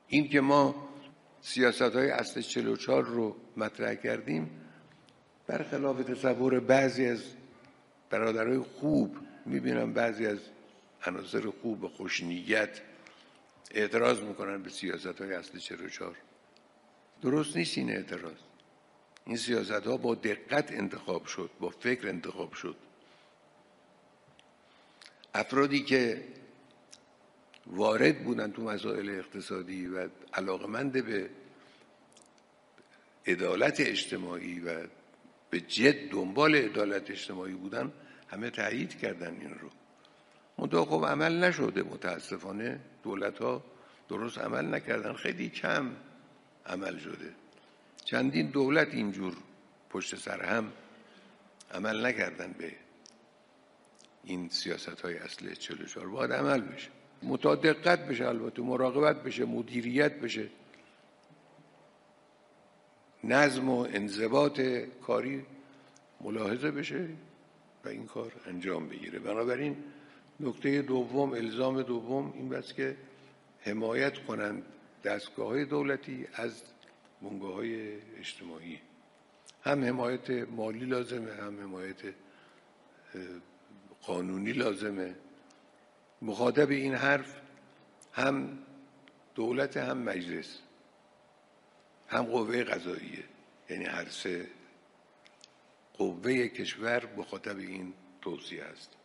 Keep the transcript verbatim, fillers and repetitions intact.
این که ما سیاست‌های اصل چهل و چهار رو مطرح کردیم برخلاف تصور بعضی از برادرای خوب، میبینم بعضی از عناصر خوب خوشنیت اعتراض میکنن به سیاست‌های اصل چهل و چهار. درست نیست این اعتراض. این سیاست‌ها با دقت انتخاب شد، با فکر انتخاب شد. افرادی که وارد بودن تو مسائل اقتصادی و علاقمند به عدالت اجتماعی و به جد دنبال عدالت اجتماعی بودن همه تایید کردن این رو. منتها خب عمل نشده، متاسفانه دولت‌ها درست عمل نکردن، خیلی کم عمل شده. چندین دولت اینجور پشت سر هم عمل نکردن به این سیاست‌های اصل چهل و چهار. باید عمل بشه، متدقت بشه، البته مراقبت بشه، مدیریت بشه، نظم و انضباط کاری ملاحظه بشه و این کار انجام بگیره. بنابراین نکته دوم، الزام دوم این بس که حمایت کنند دستگاه‌های دولتی از بنگاه‌های اجتماعی. هم حمایت مالی لازمه، هم حمایت قانونی لازمه. مخاطب این حرف هم دولت، هم مجلس، هم قوه قضاییه، یعنی هر سه قوه کشور مخاطب این توصیه است.